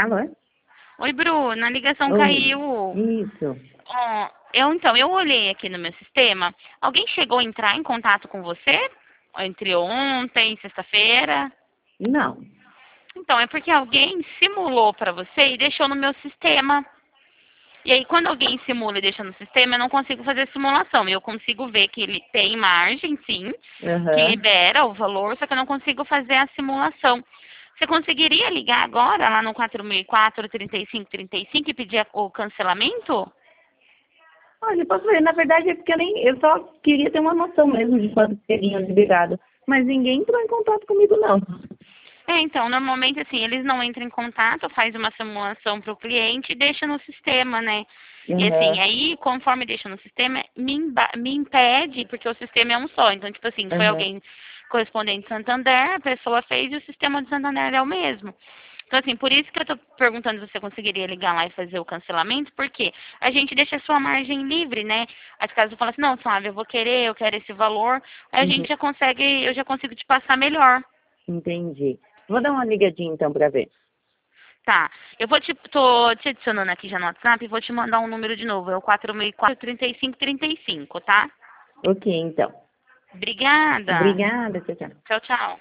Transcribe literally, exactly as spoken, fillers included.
Alô? Oi, Bruna, a ligação Oi. caiu. Isso. Ó, eu então, eu olhei aqui no meu sistema. Alguém chegou a entrar em contato com você? Entre ontem, sexta-feira? Não. Então, é porque alguém simulou para você e deixou no meu sistema. E aí, quando alguém simula e deixa no sistema, eu não consigo fazer simulação. Eu consigo ver que ele tem margem, sim, que Aham. libera o valor, só que eu não consigo fazer a simulação. Você conseguiria ligar agora lá no quatro mil e quatro, trinta e cinco, trinta e cinco e pedir o cancelamento? Olha, posso ver, na verdade é porque eu nem, eu só queria ter uma noção mesmo de quanto seriam liberado. Mas ninguém entrou em contato comigo, não. É, então, normalmente assim, eles não entram em contato, faz uma simulação para o cliente e deixa no sistema, né? E assim, Aham. aí, conforme deixa no sistema, me, imba- me impede, porque o sistema é um só. Então, tipo assim, foi Aham. alguém correspondente de Santander, a pessoa fez e o sistema de Santander é o mesmo. Então, assim, por isso que eu tô perguntando se você conseguiria ligar lá e fazer o cancelamento, porque a gente deixa a sua margem livre, né? As casas falam assim, não, Flávia, eu vou querer, eu quero esse valor, aí a Uhum. gente já consegue, eu já consigo te passar melhor. Entendi. Vou dar uma ligadinha então pra ver. Tá. Eu vou te, tô te adicionando aqui já no WhatsApp e vou te mandar um número de novo. É o quatro mil e quatro, trinta e cinco, trinta e cinco, tá? Ok, então. Obrigada. Obrigada, tchau, tchau. Tchau, tchau.